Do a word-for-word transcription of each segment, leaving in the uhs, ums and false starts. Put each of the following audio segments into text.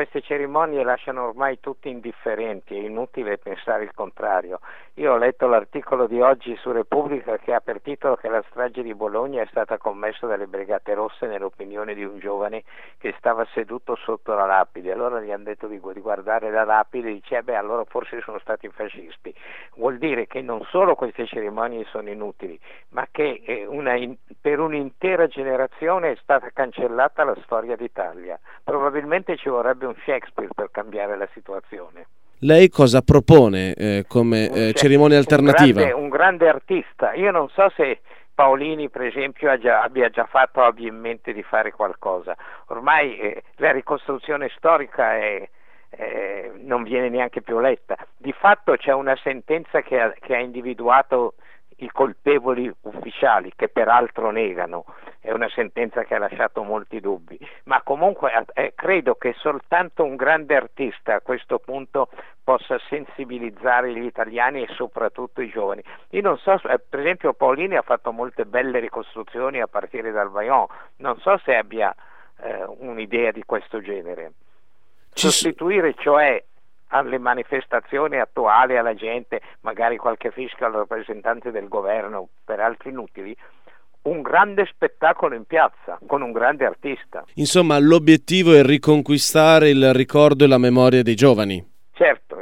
queste cerimonie lasciano ormai tutti indifferenti, è inutile pensare il contrario. Io ho letto l'articolo di oggi su Repubblica che ha per titolo che la strage di Bologna è stata commessa dalle Brigate Rosse nell'opinione di un giovane che stava seduto sotto la lapide. Allora gli hanno detto di guardare la lapide e dice, eh beh, allora forse sono stati fascisti. Vuol dire che non solo queste cerimonie sono inutili, ma che eh, una in, per un'intera generazione è stata cancellata la storia d'Italia. Probabilmente ci vorrebbe un Shakespeare per cambiare la situazione. Lei cosa propone eh, come eh, cerimonia alternativa? Un grande, un grande artista. Io non so se Paolini, per esempio, ha già, abbia già fatto o abbia in mente di fare qualcosa. Ormai eh, la ricostruzione storica è, eh, non viene neanche più letta. Di fatto c'è una sentenza che ha, che ha individuato i colpevoli ufficiali, che peraltro negano. È una sentenza che ha lasciato molti dubbi, ma comunque eh, credo che soltanto un grande artista a questo punto possa sensibilizzare gli italiani e soprattutto i giovani. Io non so, eh, per esempio Paolini ha fatto molte belle ricostruzioni a partire dal Vajont, non so se abbia eh, un'idea di questo genere. Sostituire cioè alle manifestazioni attuali, alla gente, magari qualche fischio al rappresentante del governo, peraltro inutili, un grande spettacolo in piazza con un grande artista. Insomma, l'obiettivo è riconquistare il ricordo e la memoria dei giovani. Certo,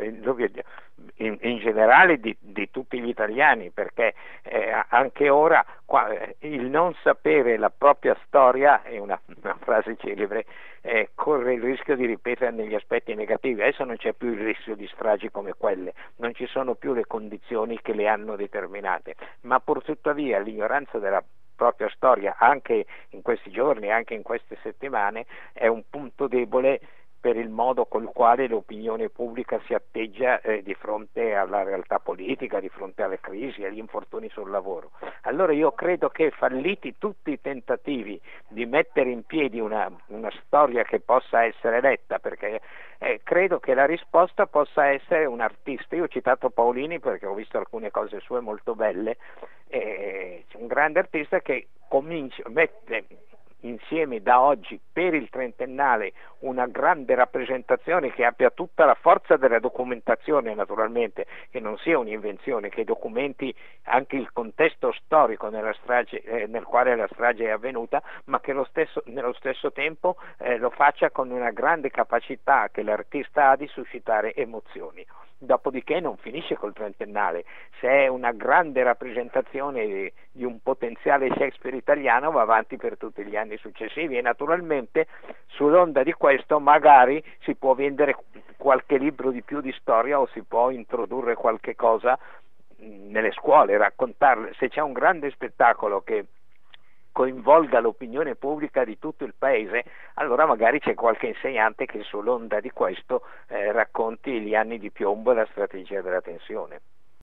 in, in generale di, di tutti gli italiani, perché eh, anche ora qua, il non sapere la propria storia è una, una frase celebre, eh, corre il rischio di ripetere negli aspetti negativi. Adesso non c'è più il rischio di stragi come quelle, non ci sono più le condizioni che le hanno determinate, ma pur tuttavia l'ignoranza della propria storia anche in questi giorni, anche in queste settimane, è un punto debole per il modo col quale l'opinione pubblica si atteggia eh, di fronte alla realtà politica, di fronte alle crisi, agli infortuni sul lavoro. Allora io credo che, falliti tutti i tentativi di mettere in piedi una, una storia che possa essere letta, perché eh, credo che la risposta possa essere un artista. Io ho citato Paolini perché ho visto alcune cose sue molto belle, eh, un grande artista che comincia, mette insieme da oggi per il trentennale una grande rappresentazione che abbia tutta la forza della documentazione, naturalmente, che non sia un'invenzione, che documenti anche il contesto storico nella strage, eh, nel quale la strage è avvenuta, ma che lo stesso, nello stesso tempo eh, lo faccia con una grande capacità che l'artista ha di suscitare emozioni. Dopodiché non finisce col trentennale, se è una grande rappresentazione di, di un potenziale Shakespeare italiano va avanti per tutti gli anni successivi e naturalmente sull'onda di questo magari si può vendere qualche libro di più di storia o si può introdurre qualche cosa nelle scuole, raccontarle. Se c'è un grande spettacolo che coinvolga l'opinione pubblica di tutto il paese, allora magari c'è qualche insegnante che sull'onda di questo eh, racconti gli anni di piombo e la strategia della tensione.